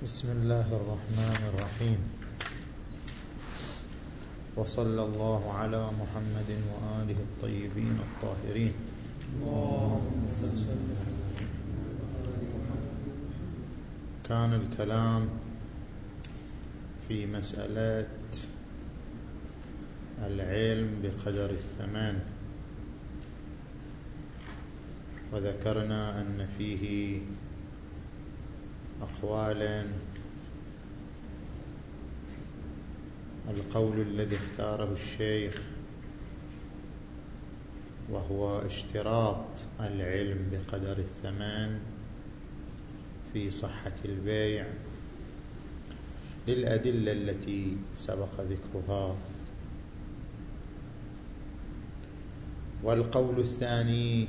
بسم الله الرحمن الرحيم، وصلى الله على محمد وآله الطيبين الطاهرين. كان الكلام في مسألة العلم بقدر الثمن، وذكرنا أن فيه أقوالا. القول الذي اختاره الشيخ وهو اشتراط العلم بقدر الثمن في صحة البيع للأدلة التي سبق ذكرها. والقول الثاني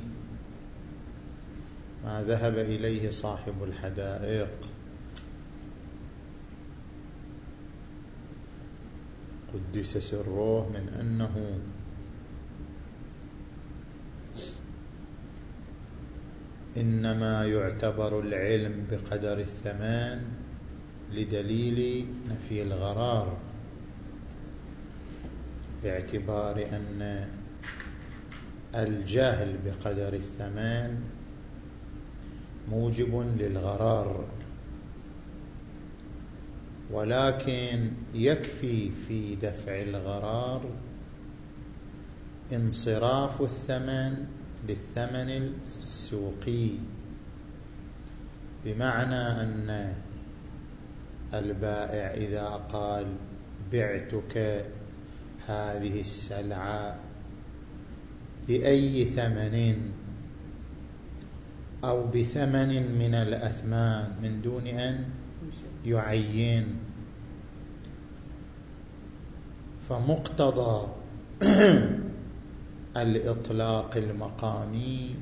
ما ذهب إليه صاحب الحدائق، قدس سره، من أنه إنما يعتبر العلم بقدر الثمن لدليل نفي الغرار، باعتبار أن الجهل بقدر الثمن موجب للغرار، ولكن يكفي في دفع الغرار انصراف الثمن بالثمن السوقي، بمعنى أن البائع إذا قال بعتك هذه السلعة بأي ثمن أو بثمن من الأثمان من دون أن يعين، فمقتضى الإطلاق المقامي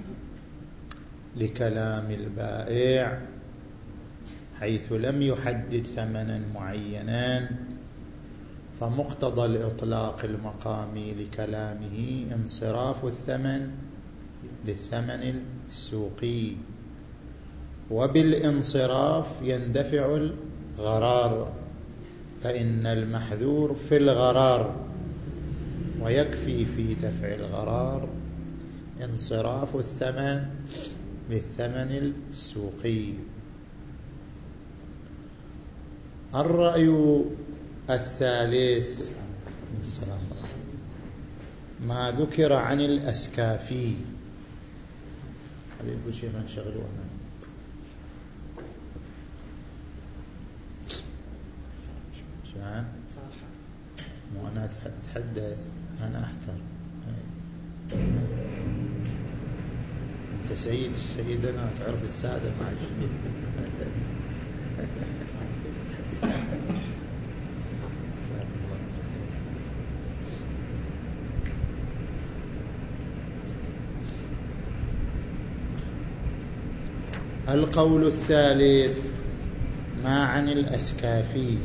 لكلام البائع حيث لم يحدد ثمنا معينا، فمقتضى الإطلاق المقامي لكلامه انصراف الثمن للثمن السوقي، وبالانصراف يندفع الغرار، فإن المحذور في الغرار، ويكفي في دفع الغرار انصراف الثمن للثمن السوقي. الرأي الثالث ما ذكر عن الأسكافي. هذا يقول شيخنا شغلوها شلون؟ مو أنا أتحدث، أنا أحتر. أنت سيدنا تعرف السادة مع الشيء. القول الثالث ما عن الأسكافي،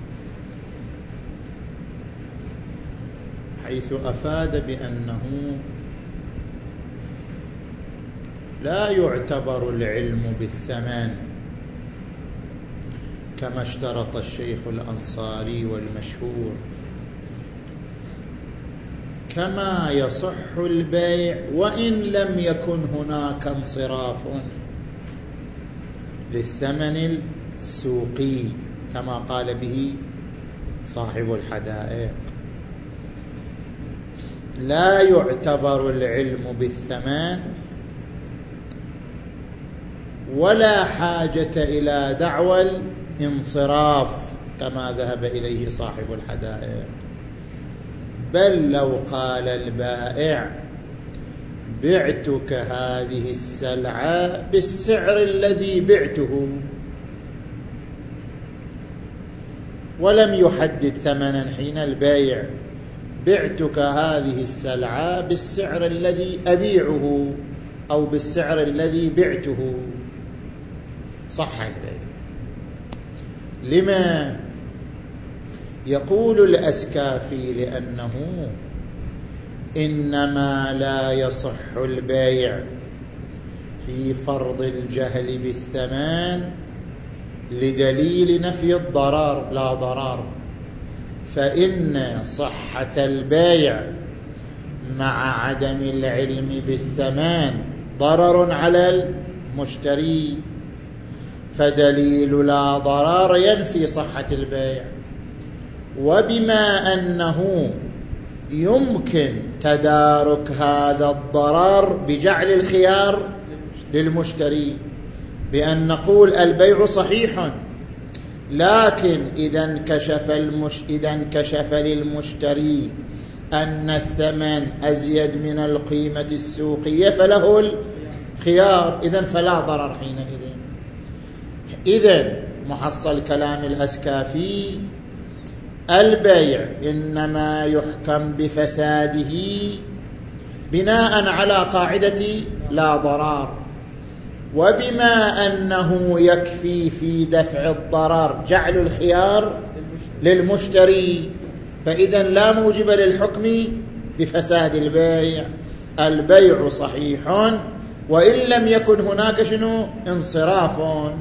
حيث أفاد بأنه لا يعتبر العلم بالثمن كما اشترط الشيخ الأنصاري والمشهور، كما يصح البيع وإن لم يكن هناك انصراف للثمن السوقي كما قال به صاحب الحدائق. لا يعتبر العلم بالثمن ولا حاجة إلى دعوى الانصراف كما ذهب إليه صاحب الحدائق، بل لو قال البائع بعتك هذه السلعة بالسعر الذي بعته ولم يحدد ثمنا حين البيع، بعتك هذه السلعة بالسعر الذي أبيعه أو بالسعر الذي بعته، صح البيع. لما يقول الأسكافي؟ لأنه إنما لا يصح البيع في فرض الجهل بالثمن لدليل نفي الضرر لا ضرر، فإن صحة البيع مع عدم العلم بالثمن ضرر على المشتري، فدليل لا ضرر ينفي صحة البيع. وبما أنه يمكن تدارك هذا الضرر بجعل الخيار للمشتري، بأن نقول البيع صحيح، لكن إذا انكشف للمشتري أن الثمن أزيد من القيمة السوقية فله الخيار، إذن فلا ضرر حينئذ. إذن محصل كلام الأسكافي البيع إنما يحكم بفساده بناء على قاعدة لا ضرر، وبما أنه يكفي في دفع الضرر جعل الخيار للمشتري، فإذا لا موجب للحكم بفساد البيع. البيع صحيح وإن لم يكن هناك انصراف.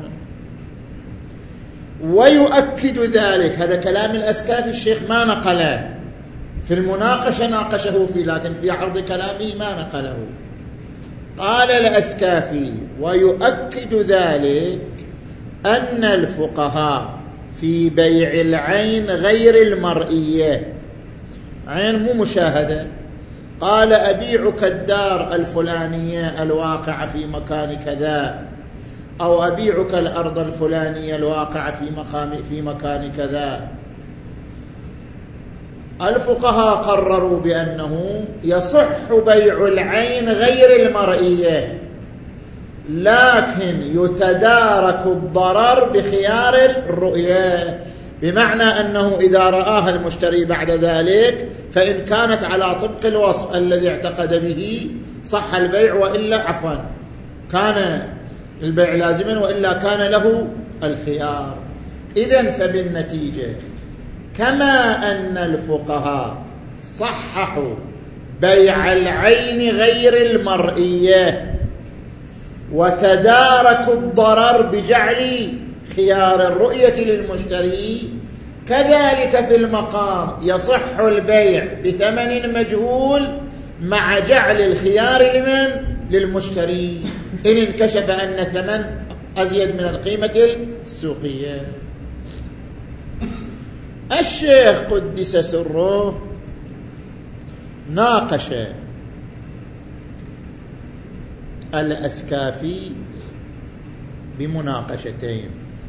ويؤكد ذلك، هذا كلام الأسكافي، الشيخ ما نقله في المناقشة، ناقشه فيه، لكن في عرض كلامه ما نقله. قال الأسكافي: ويؤكد ذلك أن الفقهاء في بيع العين غير المرئية، عين مو مشاهدة، قال أبيعك الدار الفلانية الواقعة في مكان كذا، أو أبيعك الأرض الفلانية الواقعة في مكان كذا. الفقهاء قرروا بأنه يصح بيع العين غير المرئية، لكن يتدارك الضرر بخيار الرؤية، بمعنى أنه إذا رآها المشتري بعد ذلك فإن كانت على طبق الوصف الذي اعتقد به صح البيع، وإلا كان البيع لازما، وإلا كان له الخيار. إذن فبالنتيجة كما أن الفقهاء صححوا بيع العين غير المرئية وتداركوا الضرر بجعل خيار الرؤية للمشتري، كذلك في المقام يصح البيع بثمن مجهول مع جعل الخيار للمشتري إن انكشف أن الثمن أزيد من القيمة السوقية. الشيخ قدس سره ناقش الأسكافي بمناقشتين.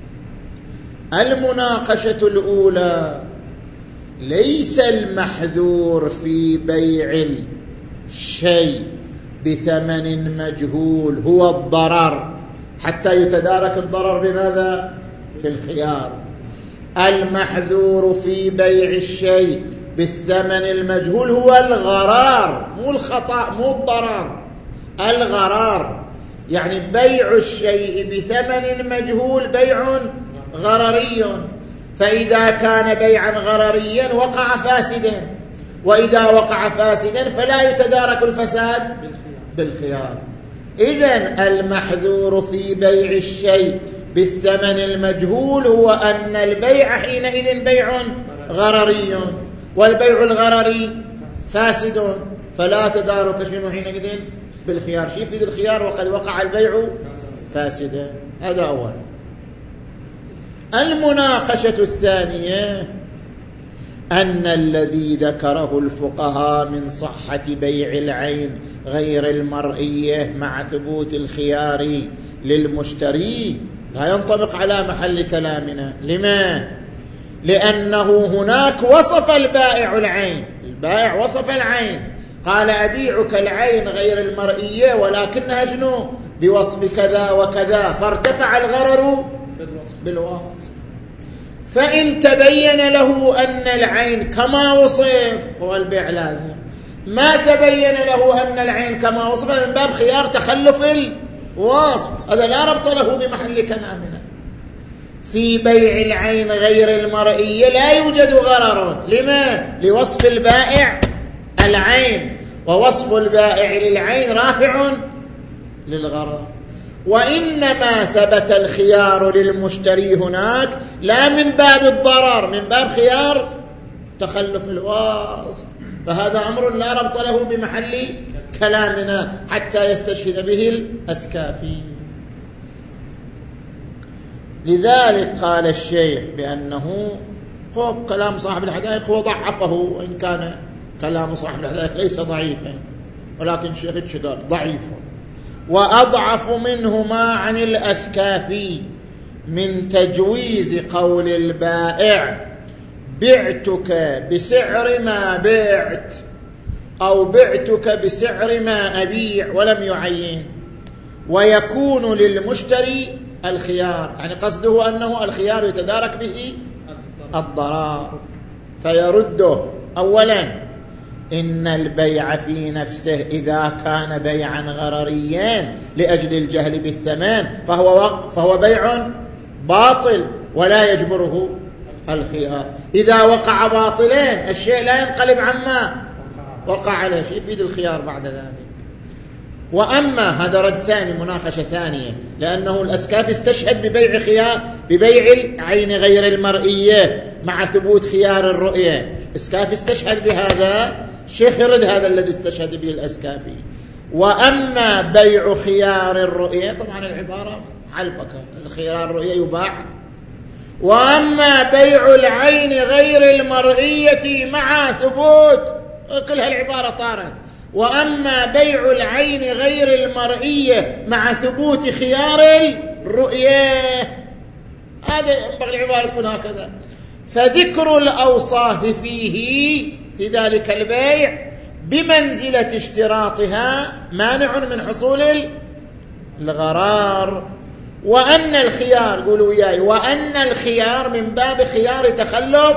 المناقشة الأولى: ليس المحذور في بيع الشيء بثمن مجهول هو الضرر حتى يتدارك الضرر بماذا؟ بالخيار. المحذور في بيع الشيء بالثمن المجهول هو الغرار، مو الخطأ، مو الضرر، الغرار. يعني بيع الشيء بثمن مجهول بيع غرري، فإذا كان بيعا غرريا وقع فاسدا، وإذا وقع فاسدا فلا يتدارك الفساد بالخيار. إذن المحذور في بيع الشيء بالثمن المجهول هو أن البيع حينئذ بيع غرري، والبيع الغرري فاسد، فلا تدارك حينئذ بالخيار. شيء في الخيار وقد وقع البيع فاسدا. هذا أولا. المناقشة الثانية أن الذي ذكره الفقهاء من صحة بيع العين غير المرئية مع ثبوت الخيار للمشتري لا ينطبق على محل كلامنا. لما؟ لأنه هناك وصف البائع العين، البائع وصف العين، قال أبيعك العين غير المرئية ولكنها بوصف كذا وكذا، فارتفع الغرر بالوصف. فإن تبين له أن العين كما وصف هو البيع لازم، ما تبين له أن العين كما وصف من باب خيار تخلف الوصف، هذا لا ربط له بمحل كلامنا. في بيع العين غير المرئية لا يوجد غرر. لما؟ لوصف البائع العين، ووصف البائع للعين رافع للغرر. وإنما ثبت الخيار للمشتري هناك لا من باب الضرر، من باب خيار تخلف الواسطة، فهذا أمر لا ربط له بمحل كلامنا حتى يستشهد به الأسكافي. لذلك قال الشيخ بأنه كلام صاحب الحدائق هو ضعفه، وإن كان كلام صاحب الحدائق ليس ضعيفا، ولكن الشيخ قال ضعيف. وأضعف منهما عن الأسكافي من تجويز قول البائع بعتك بسعر ما بعت أو بعتك بسعر ما أبيع ولم يعين، ويكون للمشتري الخيار، يعني قصده أنه الخيار يتدارك به الضرر فيرده. أولا إن البيع في نفسه إذا كان بيعا غرريا لأجل الجهل بالثمن فهو بيع باطل ولا يجبره الخيار. إذا وقع باطلين الشيء لا ينقلب عما وقع عليه، شيء يفيد الخيار بعد ذلك. وأما هذا رد ثاني، مناقشة ثانية، لأنه الأسكافي استشهد ببيع العين غير المرئية مع ثبوت خيار الرؤية. الأسكافي استشهد بهذا، الشيخ يرد هذا الذي استشهد به الأسكافي. وأما بيع خيار الرؤية، طبعا العبارة علبكة، الخيار الرؤية يباع. وأما بيع العين غير المرئية مع ثبوت، كل هالعبارة طارت. وأما بيع العين غير المرئية مع ثبوت خيار الرؤية، هذا ينبغي العبارة تكون هكذا. فذكر الأوصاف فيه في ذلك البيع بمنزلة اشتراطها مانع من حصول الغرار. وأن الخيار، قولوا وياي، وأن الخيار من باب خيار تخلف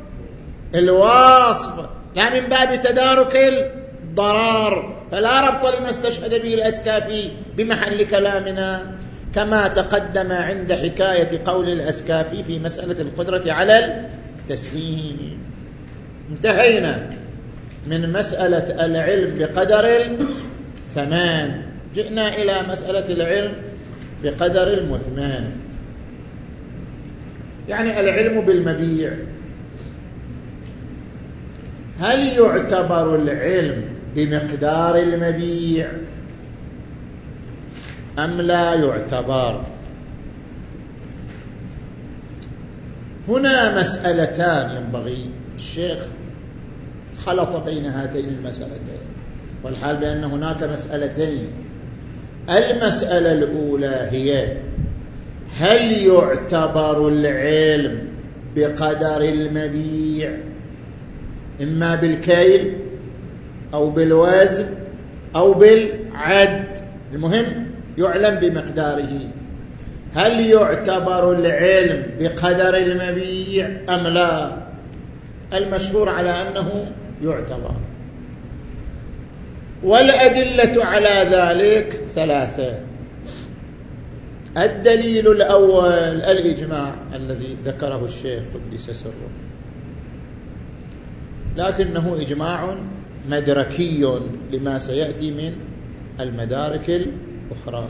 الواصف لا من باب تدارك الضرر، فلا ربط لما استشهد به الأسكافي بمحل كلامنا، كما تقدم عند حكاية قول الأسكافي في مسألة القدرة على التسليم. انتهينا من مسألة العلم بقدر الثمان، جئنا إلى مسألة العلم بقدر المثمان، يعني العلم بالمبيع. هل يعتبر العلم بمقدار المبيع أم لا يعتبر؟ هنا مسألتان ينبغي، الشيخ خلط بين هاتين المسألتين، والحال بأن هناك مسألتين. المسألة الأولى هي هل يعتبر العلم بقدر المبيع إما بالكيل أو بالوزن أو بالعد، المهم يعلم بمقداره. هل يعتبر العلم بقدر المبيع أم لا؟ المشهور على أنه يعتبر، والأدلة على ذلك ثلاثة. الدليل الأول الإجماع الذي ذكره الشيخ قدس سره، لكنه إجماع مدركي لما سيأتي من المدارك الأخرى.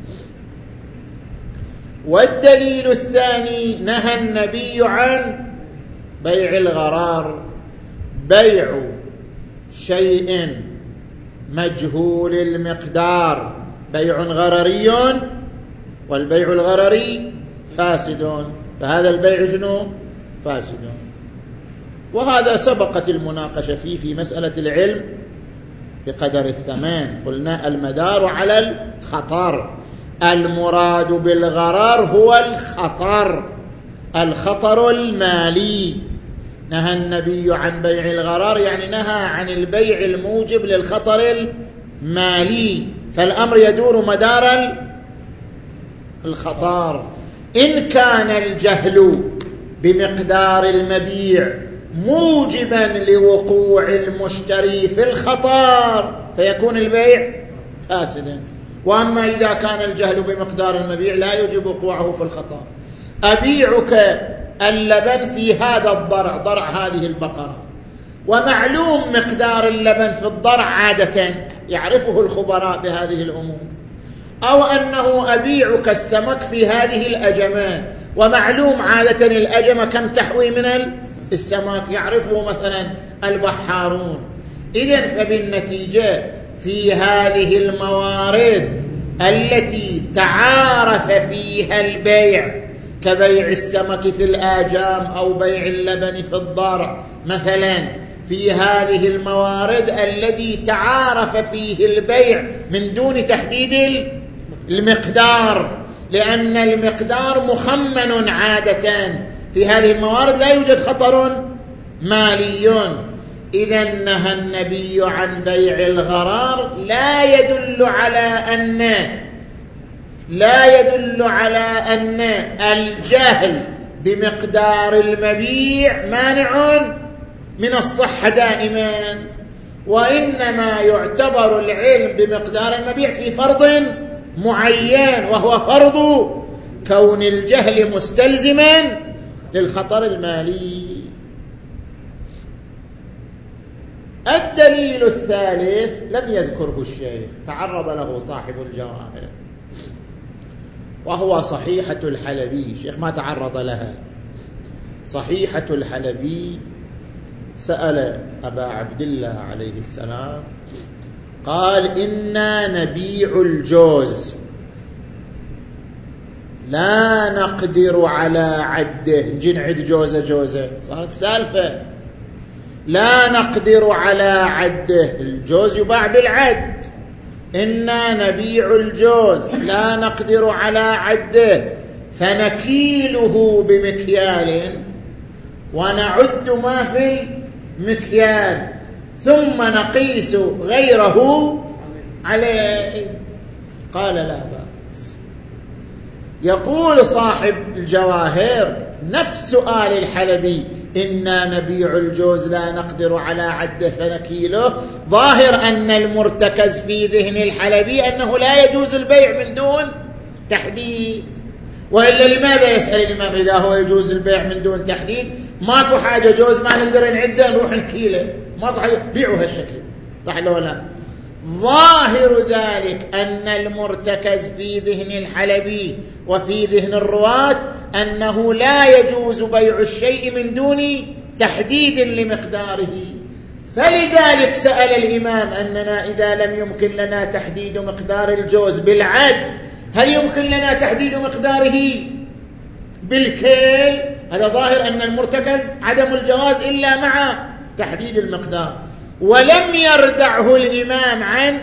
والدليل الثاني نهى النبي عن بيع الغرار، بيع شيء مجهول المقدار بيع غرري، والبيع الغرري فاسد، فهذا البيع شنو؟ فاسد. وهذا سبقت المناقشة فيه في مسألة العلم بقدر الثمان. قلنا المدار على الخطر، المراد بالغرر هو الخطر المالي. نهى النبي عن بيع الغرر، يعني نهى عن البيع الموجب للخطر المالي، فالأمر يدور مدار الخطر. إن كان الجهل بمقدار المبيع موجبا لوقوع المشتري في الخطر فيكون البيع فاسدا. وأما إذا كان الجهل بمقدار المبيع لا يوجب وقوعه في الخطر. أبيعك اللبن في هذا الضرع، ضرع هذه البقرة، ومعلوم مقدار اللبن في الضرع عادة يعرفه الخبراء بهذه الأمور، أو أنه أبيعك السمك في هذه الأجمة، ومعلوم عادة الأجمة كم تحوي من السمك يعرفه مثلا البحارون. إذن فبالنتيجة في هذه الموارد التي تعارف فيها البيع كبيع السمك في الآجام أو بيع اللبن في الضرع مثلا، في هذه الموارد الذي تعارف فيه البيع من دون تحديد المقدار، لأن المقدار مخمن عادة في هذه الموارد لا يوجد خطر مالي. إذا نهى النبي عن بيع الغرار لا يدل على أن الجهل بمقدار المبيع مانع من الصحة دائما، وإنما يعتبر العلم بمقدار المبيع في فرض معين، وهو فرض كون الجهل مستلزما للخطر المالي. الدليل الثالث لم يذكره الشيخ، تعرض له صاحب الجواهر، وهو صحيحة الحلبي. الشيخ ما تعرض لها. صحيحة الحلبي سأل أبا عبد الله عليه السلام قال: إنا نبيع الجوز لا نقدر على عده. نجي نعد جوزة صارت سالفة. لا نقدر على عده، الجوز يباع بالعد. إنا نبيع الجوز لا نقدر على عده فنكيله بمكيال ونعد ما في المكيال ثم نقيس غيره عليه. قال: لا بأس. يقول صاحب الجواهر نفس سؤال الحلبي: إنا نبيع الجوز لا نقدر على عده فنكيله، ظاهر أن المرتكز في ذهن الحلبي أنه لا يجوز البيع من دون تحديد. وإلا لماذا يسأل الإمام إذا هو يجوز البيع من دون تحديد؟ ماكو حاجة جوز ما نقدر نعده نروح نكيله، ماكو حاجة بيعوا هالشكل، صح لو لا؟ ظاهر ذلك أن المرتكز في ذهن الحلبي وفي ذهن الرواة أنه لا يجوز بيع الشيء من دون تحديد لمقداره، فلذلك سأل الإمام أننا إذا لم يمكن لنا تحديد مقدار الجوز بالعد، هل يمكن لنا تحديد مقداره بالكيل؟ هذا ظاهر أن المرتكز عدم الجواز إلا مع تحديد المقدار، ولم يردعه الإمام عن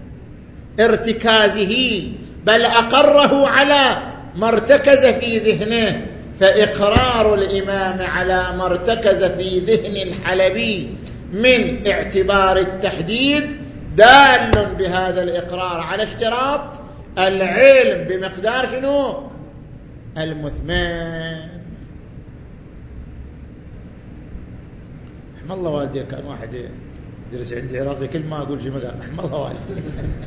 ارتكازه، بل أقره على ما ارتكز في ذهنه. فإقرار الإمام على ما ارتكز في ذهن الحلبي من اعتبار التحديد دال بهذا الإقرار على اشتراط العلم بمقدار شنو؟ المثمان. رحم الله والديك، كان واحد يدرس عندي عراقي كل ما أقول شيء مقال رحم الله والديك.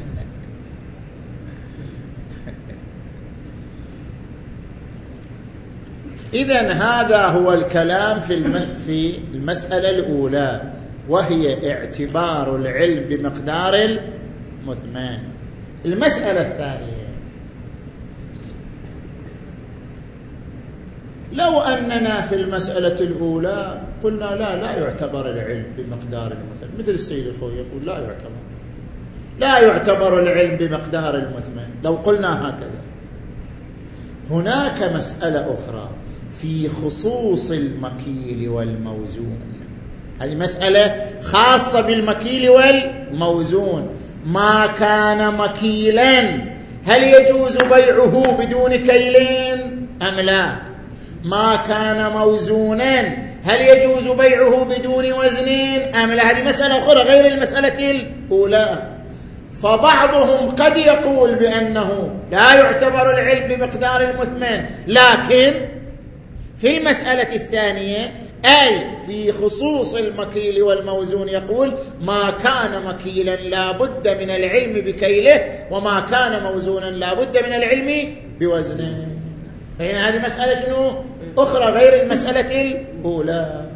إذن هذا هو الكلام في المسألة الأولى، وهي اعتبار العلم بمقدار المثمان. المسألة الثانية: لو أننا في المسألة الأولى قلنا لا يعتبر العلم بمقدار المثمان، مثل السيد الخوي يقول لا يعتبر العلم بمقدار المثمان، لو قلنا هكذا. هناك مسألة أخرى في خصوص المكيل والموزون، هذه مسألة خاصة بالمكيل والموزون. ما كان مكيلا هل يجوز بيعه بدون كيلين أم لا؟ ما كان موزونا هل يجوز بيعه بدون وزنين أم لا؟ هذه مسألة أخرى غير المسألة الأولى. فبعضهم قد يقول بأنه لا يعتبر العلم بمقدار المثمان، لكن في المسألة الثانية أي في خصوص المكيل والموزون يقول ما كان مكيلا لا بد من العلم بكيله، وما كان موزونا لا بد من العلم بوزنه. فإن هذه مسألة شنو؟ أخرى غير المسألة الأولى.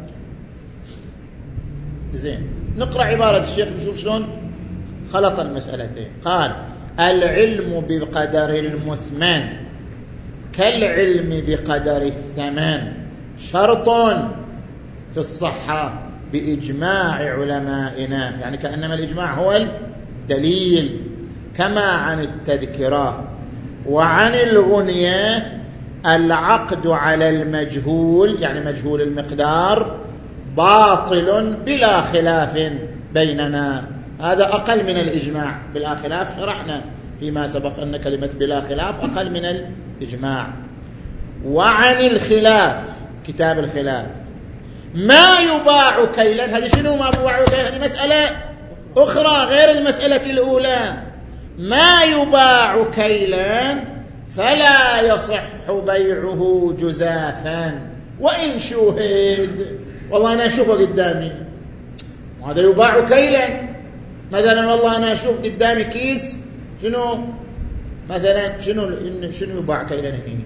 زين، نقرأ عبارة الشيخ نشوف شلون خلط المسألتين. قال: العلم بقدر المثمن كالعلم بقدر الثمن شرط في الصحة بإجماع علمائنا، يعني كأنما الإجماع هو الدليل، كما عن التذكرة. وعن الغنية العقد على المجهول، يعني مجهول المقدار، باطل بلا خلاف بيننا. هذا أقل من الإجماع بلا خلاف، شرحنا فيما سبق أن كلمة بلا خلاف أقل من الإجماع. وعن الخلاف، كتاب الخلاف، ما يباع كيلا، هذه شنو ما يباع كيلا؟ هذه مسألة أخرى غير المسألة الأولى. ما يباع كيلا فلا يصح بيعه جزافا وإن شوهد. والله أنا أشوفه قدامي، هذا يباع كيلا. مثلا والله أنا أشوف قدامي كيس، شنو مثلا شنو يباع كيلا هنا؟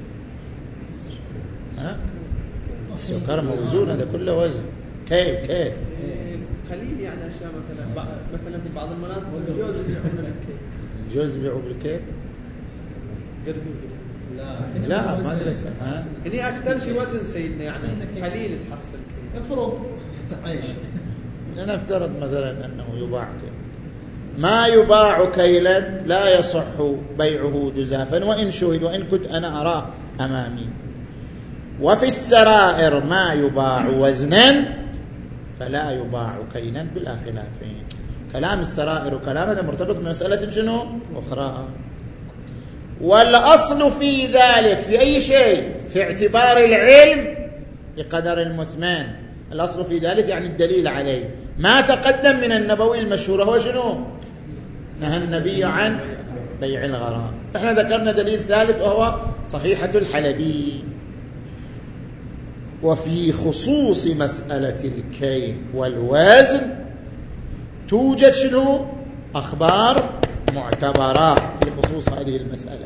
السكر موزون، هذا كله وزن، كيل قليل يعني أشياء مثلا في بعض المناطق الجوز يبيعون بالكيل. الجوز يبيعوا بالكيل؟ لا ما أدري. هني أكثر شيء وزن سيدنا، يعني قليل تحصل كيل. افرض تعيش، لنفترض مثلا أنه يباع كيل. ما يباع كيلا لا يصح بيعه جزافا وإن شهد، وإن كنت أنا أراه أمامي. وفي السرائر ما يباع وزنا فلا يباع كيلا بلا خلاف. كلام السرائر وكلام هذا مرتبط بمسألة شنو أخرى. والأصل في ذلك في أي شيء في اعتبار العلم بقدر المثمن، الأصل في ذلك يعني الدليل عليه. ما تقدم من النبوي المشهور هو شنو؟ نهى النبي عن بيع الغرام. احنا ذكرنا دليل ثالث وهو صحيحة الحلبي. وفي خصوص مسألة الكيل والوزن توجد شنو؟ أخبار معتبرة في خصوص هذه المسألة.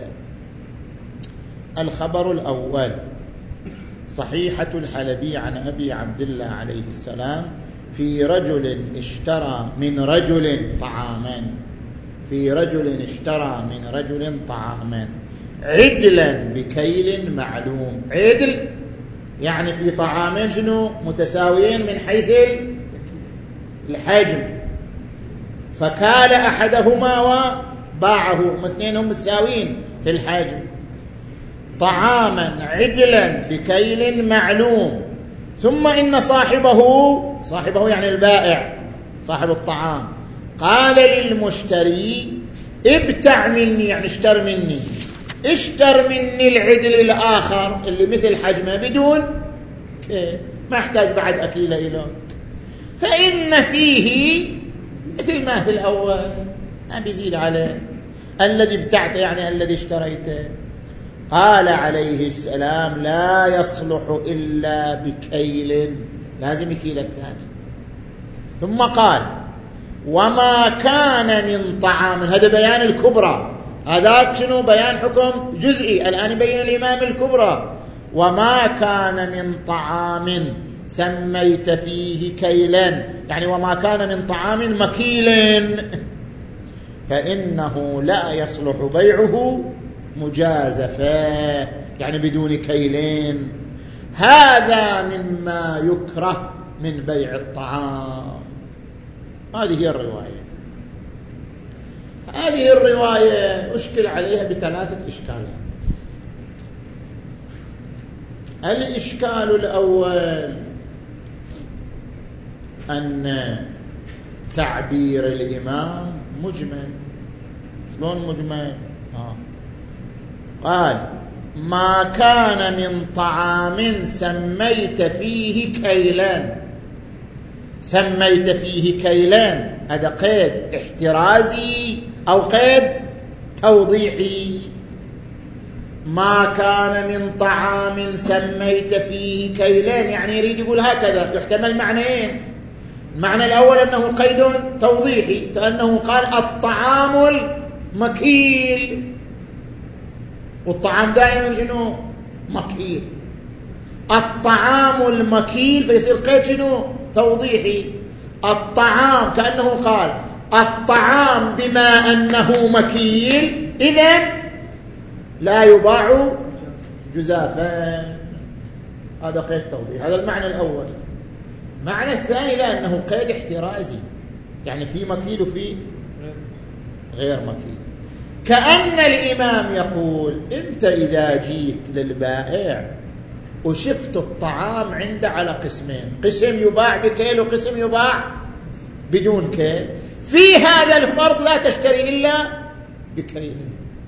الخبر الأول صحيحة الحلبي عن أبي عبد الله عليه السلام في رجل اشترى من رجل طعاما، في رجل اشترى من رجل طعاما عدلا بكيل معلوم. عدل يعني في طعامين شنو؟ متساويين من حيث الحجم، فكال أحدهما وباعه، اثنين هم متساويين في الحجم. طعاما عدلا بكيل معلوم، ثم إن صاحبه يعني البائع صاحب الطعام قال للمشتري ابتع مني، يعني اشتر مني العدل الآخر اللي مثل حجمه بدون ما احتاج بعد أكيله إليك، فإن فيه مثل ما في الأول، ما بيزيد عليه. الذي ابتعته يعني الذي اشتريته. قال عليه السلام لا يصلح إلا بكيل، لازم كيل الثاني. ثم قال وما كان من طعام، هذا بيان الكبرى، هذاك شنو بيان حكم جزئي، الآن يبين الإمام الكبرى. وما كان من طعام سميت فيه كيلا، يعني وما كان من طعام مكيل فإنه لا يصلح بيعه مجازفة، يعني بدون كيلين. هذا مما يكره من بيع الطعام. هذه هي الرواية. هذه الرواية أشكل عليها بثلاثة إشكالات. الإشكال الأول أن تعبير الإمام مجمل. شلون مجمل؟ قال ما كان من طعام سميت فيه كيلان. سميت فيه كيلان هذا قيد احترازي أو قيد توضيحي. ما كان من طعام سميت فيه كيلان يعني يريد يقول هكذا، يحتمل معنيين. المعنى الأول أنه قيد توضيحي، كأنه قال الطعام المكيل، والطعام دائما شنو؟ مكيل. الطعام المكيل فيصير قيد شنو؟ توضيحي. الطعام كأنه قال الطعام بما أنه مكيل إذن لا يباع جزافا. هذا قيد توضيح، هذا المعنى الأول. المعنى الثاني لأنه قيد احترازي، يعني في مكيل وفي غير مكيل. كأن الإمام يقول أنت إذا جيت للبائع وشفت الطعام عنده على قسمين، قسم يباع بكيل وقسم يباع بدون كيل، في هذا الفرض لا تشتري إلا بكيل.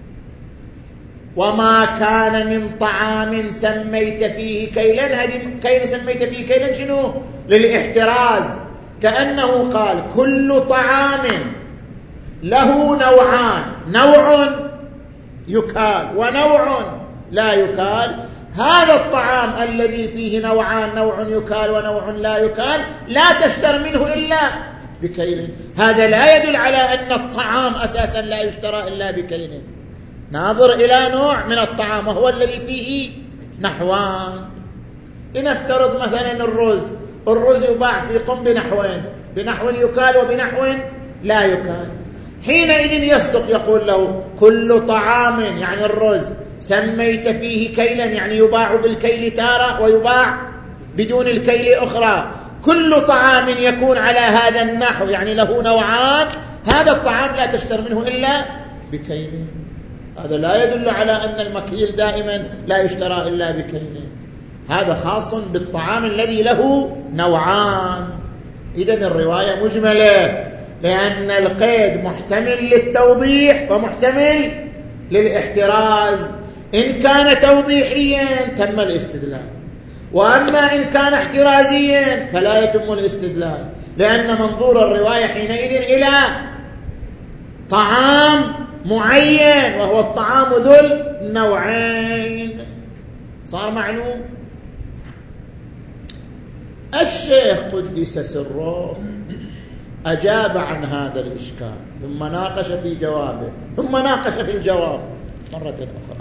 وما كان من طعام سميت فيه كيلا، هذه كيل سميت فيه كيلا شنو؟ للاحتراز. كأنه قال كل طعام له نوعان، نوع يكال ونوع لا يكال، هذا الطعام الذي فيه نوعان، نوع يكال ونوع لا يكال، لا تشتر منه إلا بكيل. هذا لا يدل على أن الطعام أساسا لا يشترى إلا بكيل. ناظر إلى نوع من الطعام وهو الذي فيه نحوان. لنفترض مثلا الرز يباع في قم بنحوين، بنحو يكال وبنحو لا يكال. حينئذ يصدق يقول له كل طعام، يعني الرز سميت فيه كيلا، يعني يباع بالكيل تارة ويباع بدون الكيل أخرى. كل طعام يكون على هذا النحو، يعني له نوعان، هذا الطعام لا تشتر منه إلا بكيل. هذا لا يدل على أن المكيل دائما لا يشترى إلا بكيل. هذا خاص بالطعام الذي له نوعان. إذن الرواية مجملة، لأن القيد محتمل للتوضيح ومحتمل للاحتراز. إن كان توضيحيا تم الاستدلال، وأما إن كان احترازيا فلا يتم الاستدلال، لأن منظور الرواية حينئذ إلى طعام معين وهو الطعام ذو النوعين. صار معلوم؟ الشيخ قدس سره أجاب عن هذا الإشكال، ثم ناقش في جوابه، ثم ناقش في الجواب مرة أخرى.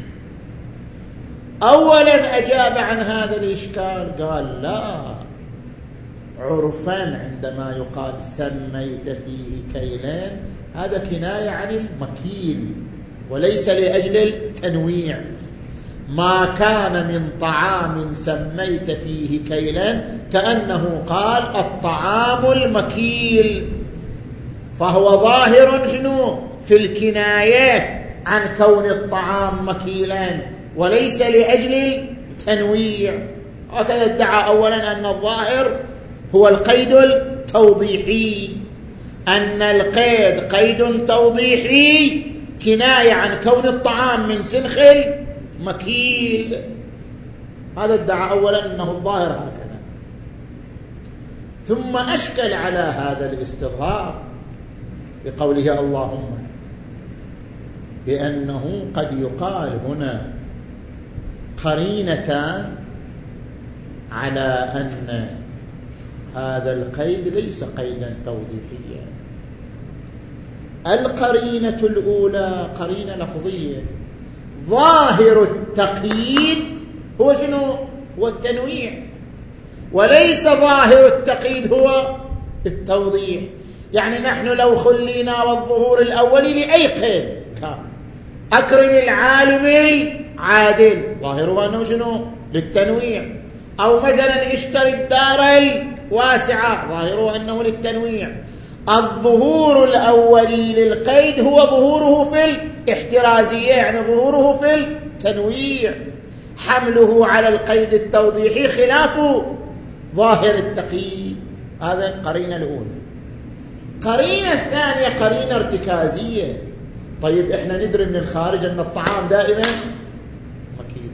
أولا أجاب عن هذا الإشكال، قال لا، عرفا عندما يقال سميت فيه كيلين هذا كناية عن المكيل وليس لأجل التنويع. ما كان من طعام سميت فيه كيلا كأنه قال الطعام المكيل، فهو ظاهر شنو في الكناية عن كون الطعام مكيلا وليس لأجل التنويع. هكذا ادعى أولا أن الظاهر هو القيد التوضيحي، أن القيد قيد توضيحي كناية عن كون الطعام من سنخ مكيل. هذا ادعى أولا أنه الظاهر هكذا، ثم أشكل على هذا الاستظهار بقوله اللهم، لأنه قد يقال هنا قرينتان على أن هذا القيد ليس قيدا توضيحيا. القرينة الأولى قرينة لفظية، ظاهر التقييد هو شنو؟ هو التنويع، وليس ظاهر التقييد هو التوضيح. يعني نحن لو خلينا والظهور الأولي لأي قيد كان، أكرم العالم العادل، ظاهره أنه شنو؟ للتنويع. أو مثلا اشتري الدار الواسعة، ظاهره أنه للتنويع. الظهور الأولي للقيد هو ظهوره في الاحترازية، يعني ظهوره في التنويع، حمله على القيد التوضيحي خلاف ظاهر التقييد. هذا القرينة الأولى. قرينة الثانية قرينة ارتكازية. طيب احنا ندري من الخارج أن الطعام دائما مكيل.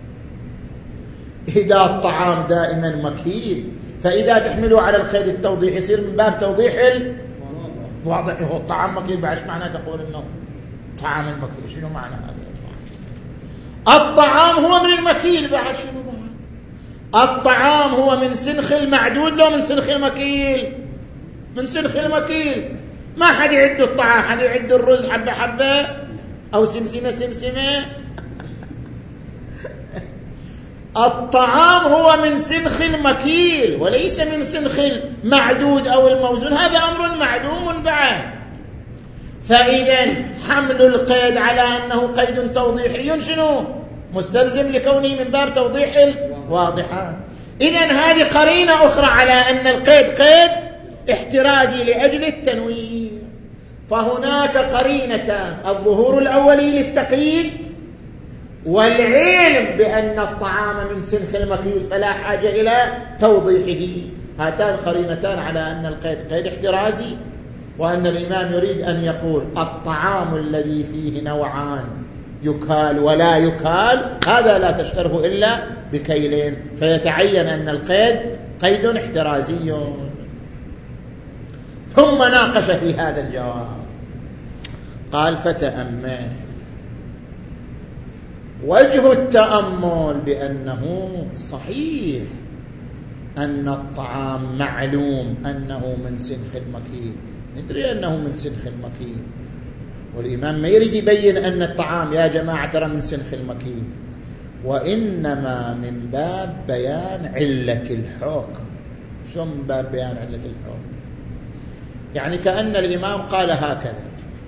إذا الطعام دائما مكيل فإذا تحمله على القيد التوضيحي يصير من باب توضيح الواضح. هو الطعام مكيل، بعد معنى تقول انه طعام المكيل؟ شنو معنى هذا الطعام؟ الطعام هو من المكيل، بعد شنو بعد؟ الطعام هو من سنخ المعدود لو من سنخ المكيل؟ من سنخ المكيل. ما حد يعد الطعام، حد يعد الرز حبة حبة أو سمسمة سمسمة. الطعام هو من سنخ المكيل وليس من سنخ المعدود أو الموزون، هذا أمر معلوم بعد. فإذا حمل القيد على أنه قيد توضيحي شنو؟ مستلزم لكونه من باب توضيح الواضحات. إذن هذه قرينة أخرى على أن القيد قيد احترازي لأجل التنوير. فهناك قرينتان: الظهور الأولي للتقييد، والعلم بأن الطعام من سنخ المكيل فلا حاجة إلى توضيحه. هاتان قرينتان على أن القيد قيد احترازي، وأن الإمام يريد أن يقول الطعام الذي فيه نوعان يكال ولا يكال هذا لا تشتره إلا بكيلين، فيتعين أن القيد قيد احترازي. ثم ناقش في هذا الجواب، قال: فتأمل. وجه التأمل بأنه صحيح أن الطعام معلوم أنه من سنخ المكيل، ندري أنه من سنخ المكيل، والإمام ما يريد يبين أن الطعام يا جماعة ترى من سنخ المكيل، وإنما من باب بيان علة الحكم. شو من باب بيان علة الحكم؟ يعني كأن الإمام قال هكذا: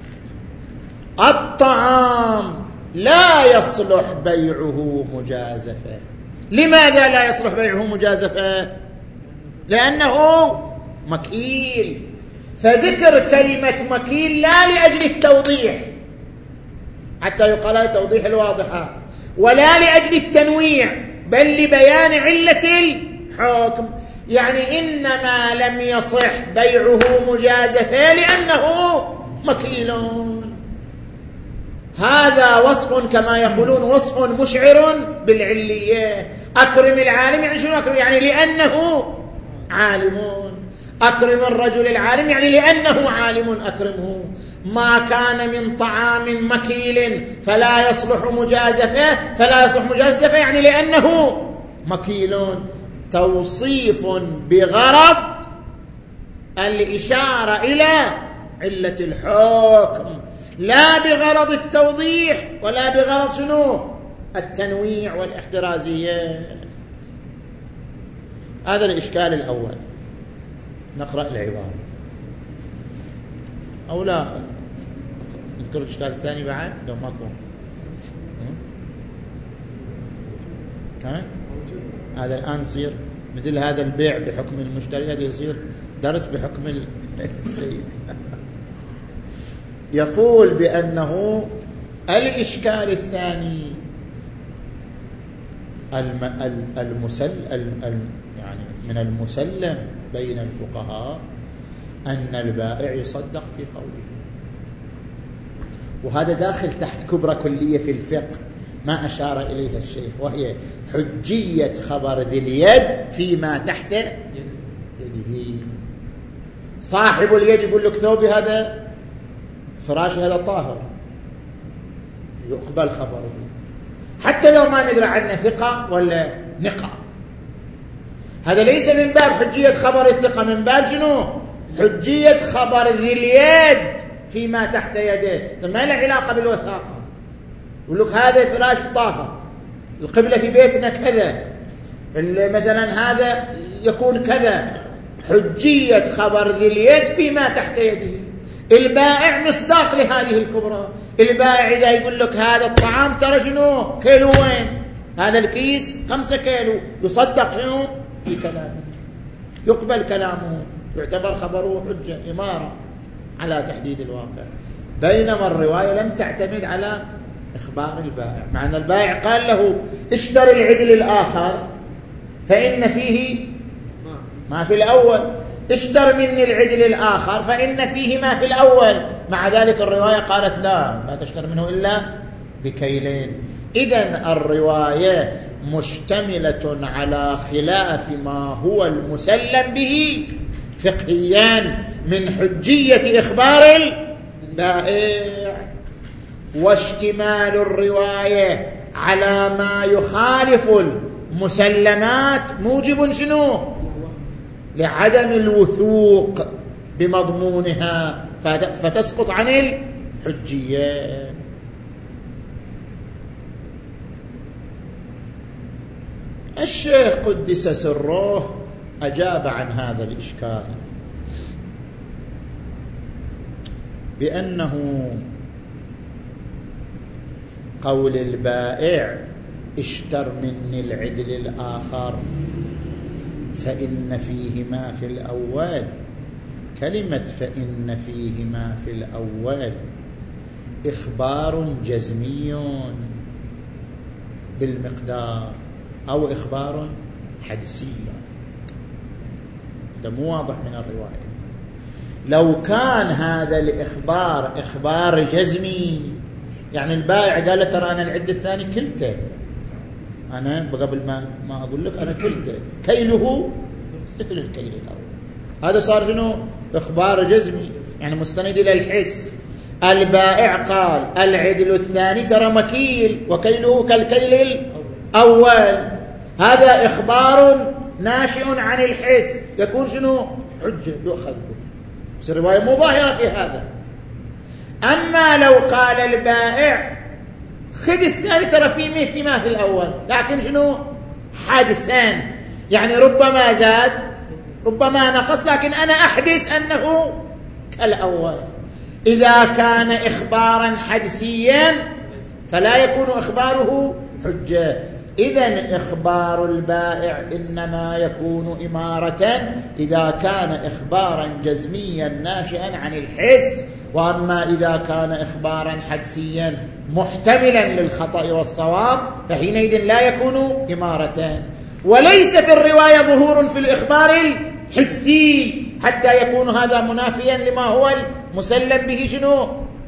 الطعام لا يصلح بيعه مجازفة. لماذا لا يصلح بيعه مجازفة؟ لأنه مكيل. فذكر كلمة مكيل لا لأجل التوضيح حتى يقال توضيح الواضحات، ولا لأجل التنويع، بل لبيان علة الحكم. يعني إنما لم يصح بيعه مجازفة لأنه مكيل. هذا وصف كما يقولون وصف مشعر بالعلية. أكرم العالم يعني شنو أكرم؟ يعني لأنه عالم. أكرم الرجل العالم يعني لأنه عالم أكرمه. ما كان من طعام مكيل فلا يصلح مجازفة، فلا يصلح مجازفة يعني لأنه مكيل. توصيف بغرض الإشارة إلى علة الحكم، لا بغرض التوضيح ولا بغرض شنو؟ التنويع والاحترازية. هذا الإشكال الأول. نقرأ العبارة أو لا نذكر الإشكال الثاني بعد لو ماكو. هذا الآن يصير مثل هذا البيع بحكم المشتري، هذا يصير درس بحكم السيد. يقول بأنه الإشكال الثاني يعني من المسلم بين الفقهاء أن البائع يصدق في قوله، وهذا داخل تحت كبرى كلية في الفقه ما أشار إليها الشيخ، وهي حجية خبر ذي اليد فيما تحت يده. صاحب اليد يقول لك ثوبي هذا فراشي هذا طاهر، يقبل خبره حتى لو ما ندري عنه ثقة ولا نقة. هذا ليس من باب حجية خبر الثقة، من باب شنو؟ حجية خبر ذي اليد فيما تحت يده، ما له علاقة بالوثاقة. يقول لك هذا فراش طاهر، القبلة في بيتنا كذا، مثلا هذا يكون كذا. حجية خبر ذي اليد فيما تحت يده. البائع مصداق لهذه الكبرى. البائع إذا يقول لك هذا الطعام ترى شنو كيلوين، هذا الكيس 5 كيلو، يصدق شنو في كلامه، يقبل كلامه، يعتبر خبره حجة إمارة على تحديد الواقع. بينما الرواية لم تعتمد على إخبار البائع، مع أن البائع قال له اشتري العدل الآخر فإن فيه ما في الأول، اشتر مني العدل الآخر فإن فيه ما في الأول. مع ذلك الرواية قالت لا تشتر منه إلا بكيلين. إذن الرواية مشتملة على خلاف ما هو المسلم به فقهيا من حجية إخبار البائع، واشتمال الرواية على ما يخالف المسلمات موجب شنو؟ لعدم الوثوق بمضمونها، فتسقط عن الحجية. الشيخ قدس سره أجاب عن هذا الإشكال بأنه قول البائع اشتر مني العدل الآخر فإن فيه ما في الأول، كلمة فإن فيه ما في الأول إخبار جزمي بالمقدار أو إخبار حدسي، هذا مو واضح من الرواية. لو كان هذا الإخبار إخبار جزمي، يعني البائع قال له ترى أنا العدل الثاني كلته، أنا قبل ما أقول لك أنا كلته كيله مثل الكيل الأول، هذا صار شنو؟ إخبار جزمي، يعني مستند إلى الحس. البائع قال العدل الثاني ترى مكيل وكيله كالكيل الأول، هذا إخبار ناشئ عن الحس، يكون شنو؟ حجة يؤخذ به، بس الرواية مو ظاهرة في هذا. أما لو قال البائع خذ الثاني ترى في ما في الأول، لكن شنو؟ حادثان، يعني ربما زاد ربما نقص، لكن أنا أحدث أنه كالأول. إذا كان إخبارا حدسيا فلا يكون إخباره حجة. إذن إخبار البائع إنما يكون إمارة إذا كان إخبارا جزميا ناشئا عن الحس، وأما إذا كان إخبارا حدسيا محتملا للخطأ والصواب فحينئذ لا يكون إمارة. وليس في الرواية ظهور في الإخبار الحسي حتى يكون هذا منافيا لما هو المسلم به شنو؟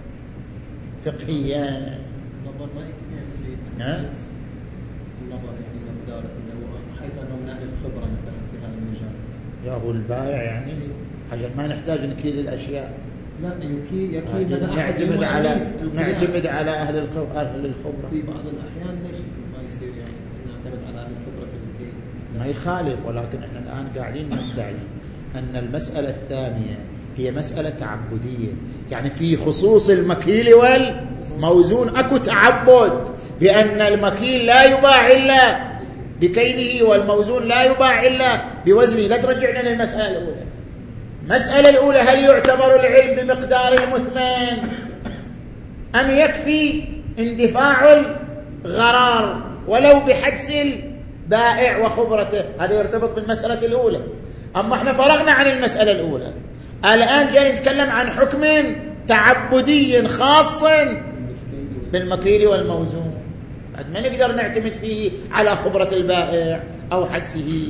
فقهيا. النظر ما يكفي يا سيدنا، النظر يعني مقدار حيث أنه من أهل الخبرة مثلا في هذا المجال. يا هو البائع يعني عشان ما نحتاج نكيل الأشياء، لا يكيل نعتمد على أهل الخبرة. في بعض الأحيان ليش ما يصير يعني نعتمد على أهل الخبرة في الكيل؟ ما يخالف، ولكن احنا الآن قاعدين ندعي أن المسألة الثانية هي مسألة تعبدية، يعني في خصوص المكيل والموزون أكو تعبد بأن المكيل لا يباع إلا بكيله والموزون لا يباع إلا بوزنه. لا ترجعنا للمسألة الأولى. المسألة الأولى هل يعتبر العلم بمقدار المثمن أم يكفي اندفاع الغرار ولو بحدس البائع وخبرته؟ هذا يرتبط بالمسألة الأولى. أما احنا فرغنا عن المسألة الأولى، الآن جاي نتكلم عن حكم تعبدي خاص بالمكيل والموزون، ما نقدر نعتمد فيه على خبرة البائع أو حدسه.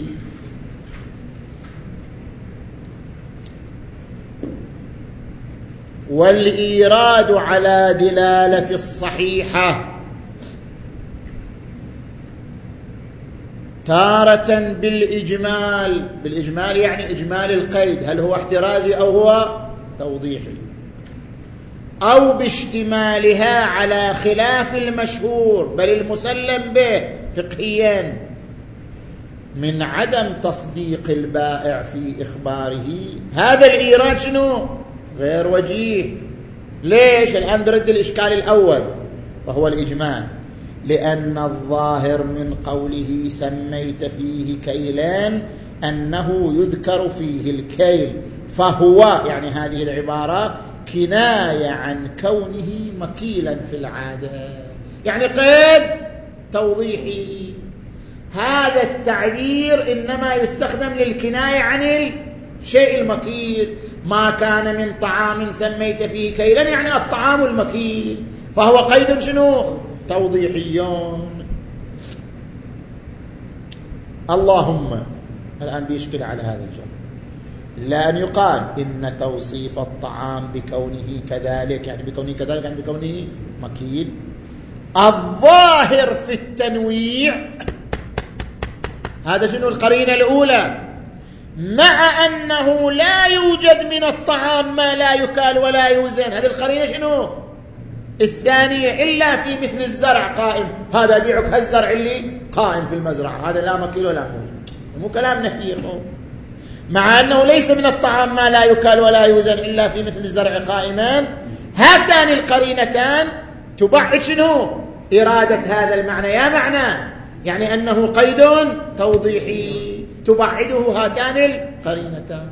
والإيراد على دلالة الصحيحة تارة بالإجمال يعني إجمال القيد، هل هو احترازي أو هو توضيحي، أو باشتمالها على خلاف المشهور بل المسلم به فقهيا من عدم تصديق البائع في إخباره. هذا الإيراد شنو؟ غير وجيه. ليش؟ الآن برد الإشكال الأول وهو الإجمال، لأن الظاهر من قوله سميت فيه كيلان أنه يذكر فيه الكيل، فهو يعني هذه العبارة كناية عن كونه مكيلا في العادة، يعني قيد توضيحي. هذا التعبير إنما يستخدم للكناية عن الشيء المكيل. ما كان من طعام سميت فيه كيلا يعني الطعام المكيل، فهو قيد شنو؟ توضيحيون. اللهم الآن بيشكل على هذا الجانب، لا أن يقال إن توصيف الطعام بكونه كذلك يعني بكونه كذلك يعني بكونه مكيل. الظاهر في التنويع هذا شنو؟ القرينة الأولى، مع أنه لا يوجد من الطعام ما لا يكال ولا يوزن، هذه القرينة شنو؟ الثانية، إلا في مثل الزرع قائم، هذا بيعك هالزرع اللي قائم في المزرعة، هذا لا مكيل ولا موزن، مو كلام نفي. مع أنه ليس من الطعام ما لا يكال ولا يوزن إلا في مثل الزرع قائمان. هاتان القرينتان تبعد شنو؟ إرادة هذا المعنى، يا معنى يعني أنه قيد توضيحي تبعده هاتان القرينتان.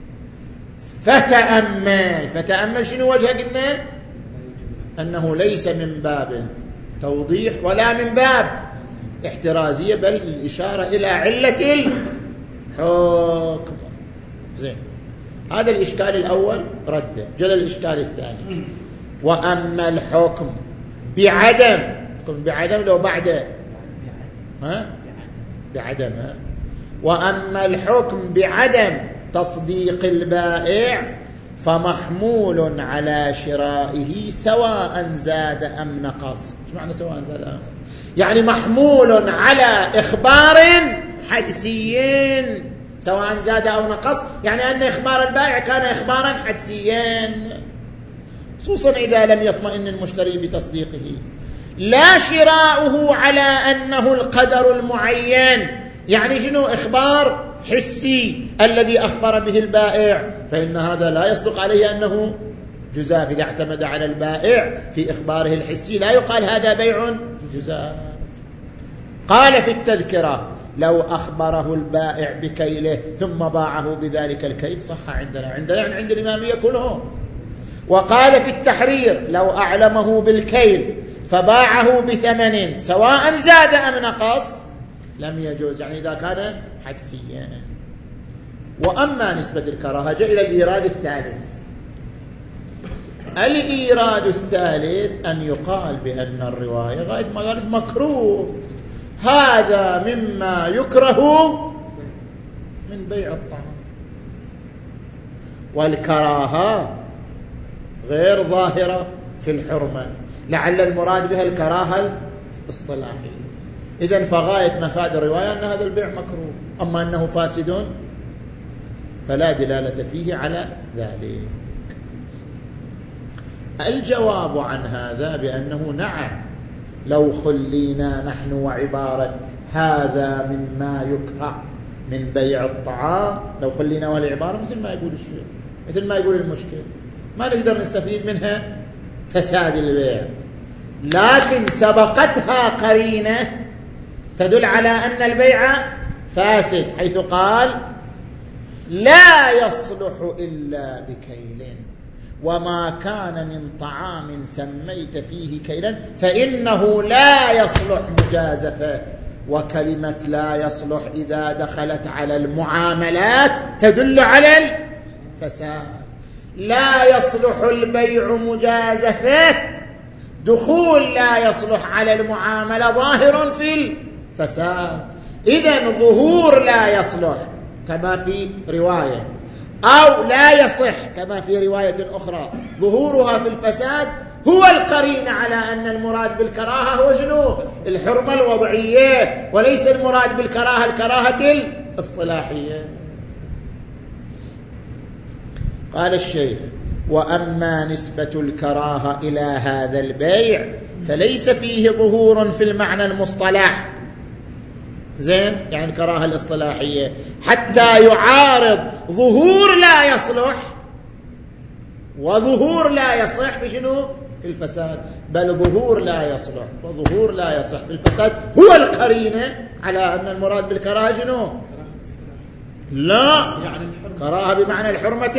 فتأمل شنو وجه؟ قلنا أنه ليس من باب توضيح ولا من باب احترازية، بل الإشارة إلى علة الحكم. زين، هذا الإشكال الأول رد. جل الإشكال الثاني: وأما الحكم بعدم لو بعد بعدم وأما الحكم بعدم تصديق البائع فمحمول على شرائه سواء زاد أم نقص. ايش معنى سواء زاد أم نقص؟ يعني محمول على إخبار حدسي سواء زاد أو نقص، يعني أن إخبار البائع كان إخبارا حدسيا، خصوصا إذا لم يطمئن المشتري بتصديقه. لا شراؤه على أنه القدر المعين، يعني شنو؟ إخبار حسي الذي أخبر به البائع، فإن هذا لا يصدق عليه أنه جزاف. إذا اعتمد على البائع في إخباره الحسي لا يقال هذا بيع جزاف. قال في التذكرة: لو أخبره البائع بكيله ثم باعه بذلك الكيل صح عندنا عند الإمامية كلهم. وقال في التحرير: لو أعلمه بالكيل فباعه بثمن سواء زاد أم نقص لم يجوز، يعني إذا كان حدسيا. وأما نسبة الكراهة جاء إلى الإيراد الثالث. الإيراد الثالث أن يقال بأن الرواية غاية ما قالت مكروه، هذا مما يكره من بيع الطعام، والكراهة غير ظاهرة في الحرمة، لعل المراد بها الكراهة الاصطلاحية. إذن فغاية مفاد الرواية أن هذا البيع مكروه، أما أنه فاسد فلا دلالة فيه على ذلك. الجواب عن هذا بأنه نعم، لو خلينا نحن وعبارة هذا مما يكره من بيع الطعام، لو خلينا والعبارة مثل ما يقول الشيء، مثل ما يقول المشكل، ما نقدر نستفيد منها فساد البيع. لكن سبقتها قرينة تدل على أن البيع فاسد، حيث قال: لا يصلح إلا بكيل، وما كان من طعام سميت فيه كيلا فإنه لا يصلح مجازفة. وكلمة لا يصلح إذا دخلت على المعاملات تدل على الفساد. لا يصلح البيع مجازفة، دخول لا يصلح على المعاملة ظاهر في الفساد. إذن ظهور لا يصلح كما في رواية، أو لا يصح كما في رواية أخرى، ظهورها في الفساد هو القرين على أن المراد بالكراهة هو شنو؟ الحرمة الوضعية، وليس المراد بالكراهة الكراهة الاصطلاحية. قال الشيخ: وأما نسبة الكراهة إلى هذا البيع فليس فيه ظهور في المعنى المصطلح، زين، يعني الكراهة الاصطلاحية، حتى يعارض ظهور لا يصلح وظهور لا يصح في شنو؟ في الفساد. بل ظهور لا يصلح وظهور لا يصح في الفساد هو القرينة على أن المراد بالكراهة شنو؟ لا، كراهة بمعنى الحرمة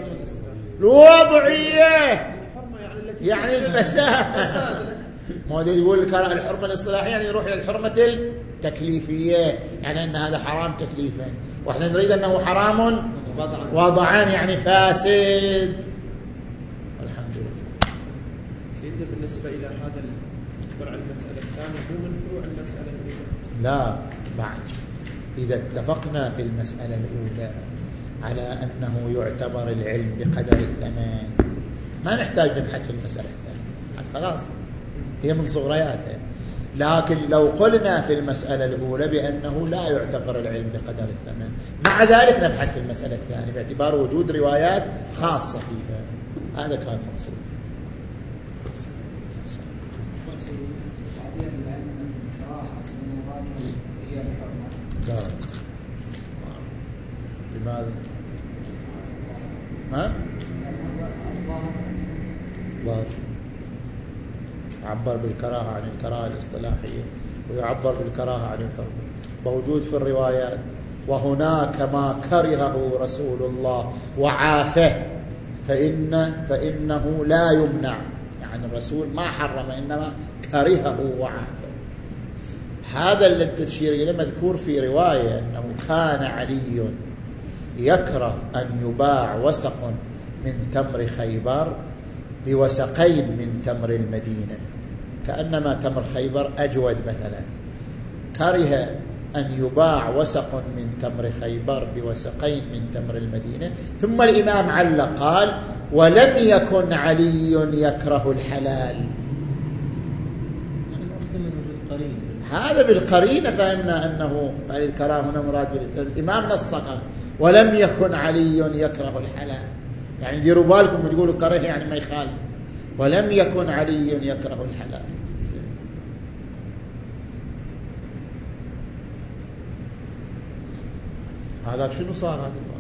الوضعية، يعني الفساد. ما يقول الحرمة الاصطلاحية يعني يروح إلى الحرمة التكليفية، يعني أن هذا حرام تكليفا، وإحنا نريد أنه حرام وضعا يعني فاسد. الحمد لله. سيدنا بالنسبة إلى هذا الفرع المسألة الثانية مو من فروع المسألة الأولى؟ لا، بعد إذا اتفقنا في المسألة الأولى على أنه يعتبر العلم بقدر الثمن ما نحتاج نبحث في المسألة الثانية، خلاص هي من صغرياتها. لكن لو قلنا في المسألة الأولى بأنه لا يعتبر العلم بقدر الثمن، مع ذلك نبحث في المسألة الثانية باعتبار وجود روايات خاصة فيها. هذا كان مقصود. لماذا؟ ظاهر عبر بالكراهة عن الكراهة الاصطلاحية، ويعبر بالكراهة عن الحرمة، موجود في الروايات. وهناك ما كرهه رسول الله وعافه فإنه لا يمنع، يعني الرسول ما حرم إنما كرهه وعافه. هذا الذي تشير إليه مذكور في رواية أنه كان علي يكره أن يباع وسق من تمر خيبر بوسقين من تمر المدينة، كأنما تمر خيبر أجود مثلا، كره أن يباع وسق من تمر خيبر بوسقين من تمر المدينة. ثم الإمام علق قال: ولم يكن علي يكره الحلال. هذا بالقرينة فهمنا أنه الكراهة هنا مراد الإمام نصقه، ولم يكن علي يكره الحلال، يعني ديروا بالكم تقولوا كره يعني ما يخالف، ولم يكن علي يكره الحلال. هذا شنو صار هذا؟